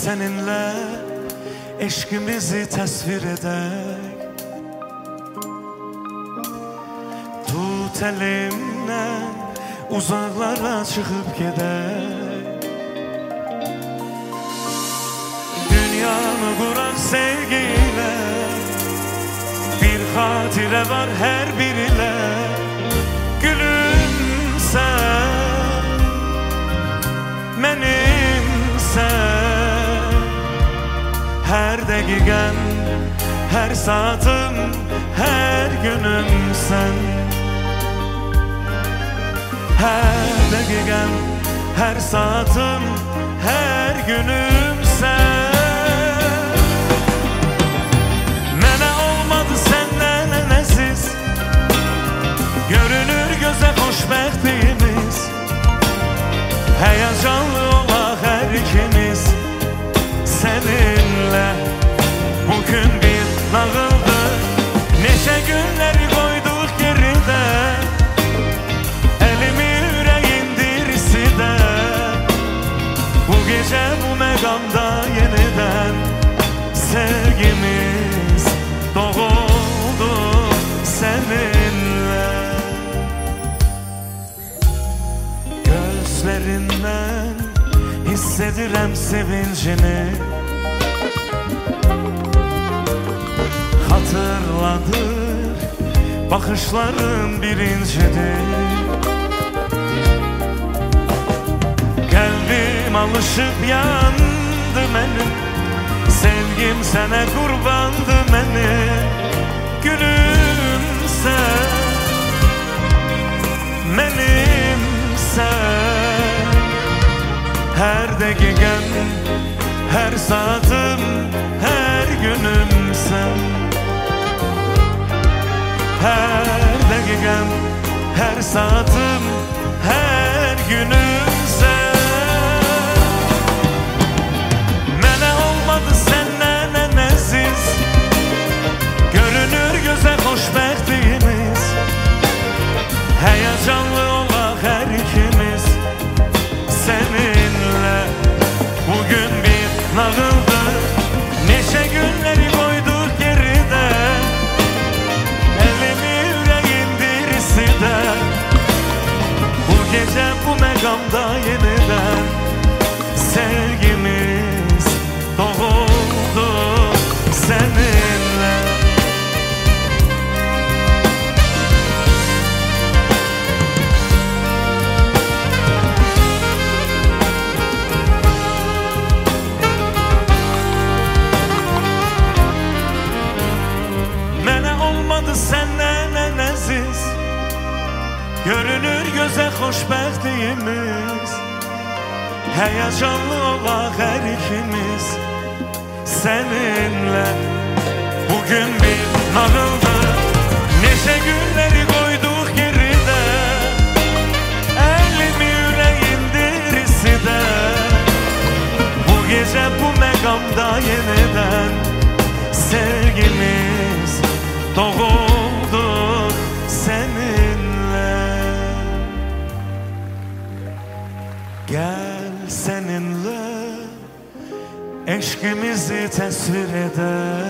seninle eşkimizi tasvir edek. Tut elimden uzaklara çıkıp gedek. Dünyanı kuran sevgiyle bir hatire var her biriyle. Gülümse benimse, her dakikan, her saatim, her günüm sen. Her dakikan, her saatim, her günüm sen. Mene olmadı senden enesiz, görünür göze xoşbəxtliğimiz. Heyecanlı olaq her ikimiz seninle. Bugün bir nağıldır, neşe günleri koyduk geride. Elimi yüreğin dirisi de, bu gece bu megamda yeniden sevgimiz doğuldu seninle. Gözlerinden hissedirem sevincini, hatırladır bakışların birincidir. Kalbim alışıp yandı benim, sevgim sana kurbandı benim. Gülümse benimse, her dakikan, her saatim, her günüm sen. Her dakikan, her saatim, her günüm sen. Mene olmadı senden enesiz, görünür göze xoşbəxtliğimiz. Heyecanlı olaq her ikimiz seninle. Bugün bir nağıldır, neşe günleri koyduk geride. Elimi yüreğin dirisi de, bu gece bu megamda yeniden sevgimiz doğuldu seninle. Senden enesiz, görünür göze xoşbəxtliğimiz. Heyecanlı olaq her ikimiz seninle. Bugün bir nağıldır, neşe günleri koyduk geride. Elimi yüreğin dirisi de, bu gece bu megamda yeniden sevgimiz doğuldu seninle. Gel seninle eşkimizi tasvir eder.